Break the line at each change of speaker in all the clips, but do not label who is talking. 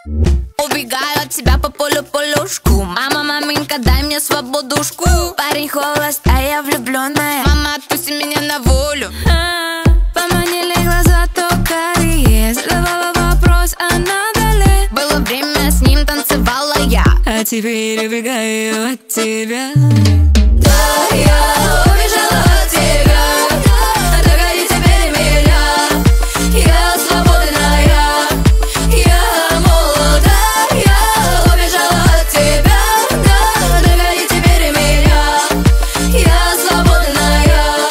Убегаю от тебя по полю-полюшку. Мама, маменька, дай мне свободушку. Парень холост, а я влюбленная. Мама, отпусти меня на волю. Поманили глаза, то карие. Задавала вопрос, а надо ли? Было время, с ним танцевала я. А теперь убегаю от тебя. Да, я убежала от тебя. Догони теперь меня. Я свободная. Я молода. Я убежала от тебя. Да, догони теперь меня. Я свободная.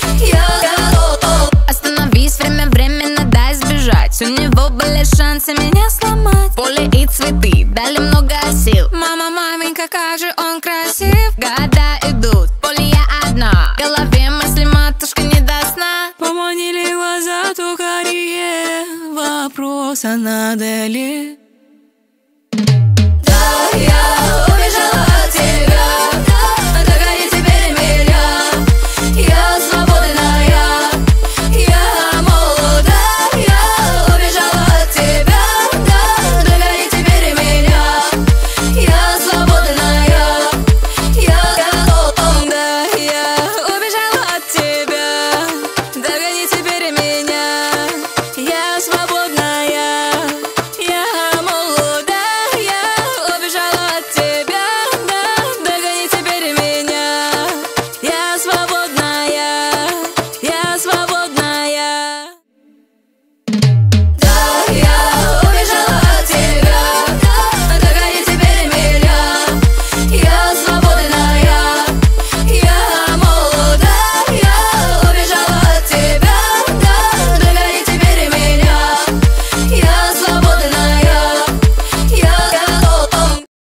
Остановись, временно дай сбежать. У него были шансы меня сломать. Поле и цветы дали много сил. Мама, маменька, как же он красив. Года идут, в поле я одна. В голове мысли, матушка, не до сна. Поманили глаза, то карие. Вопрос, а надо ли?